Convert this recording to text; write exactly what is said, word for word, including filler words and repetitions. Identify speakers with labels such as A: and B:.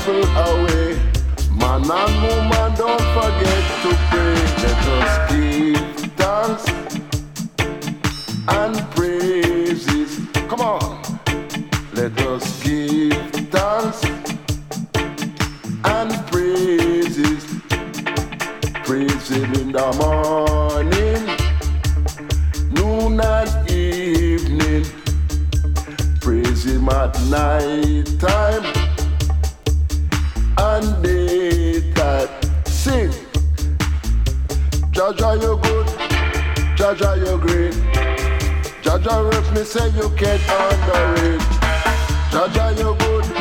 A: trouble away. Man and woman, don't forget to pray. Let us give thanks and praises. Come on. Let us give thanks and praises. Praise Him in the morning, noon and evening. Praise Him at night time and daytime. Sing. Jaja, you're good. Jaja, you're great. Jaja, if me say you can't underrate. Jaja, you're good.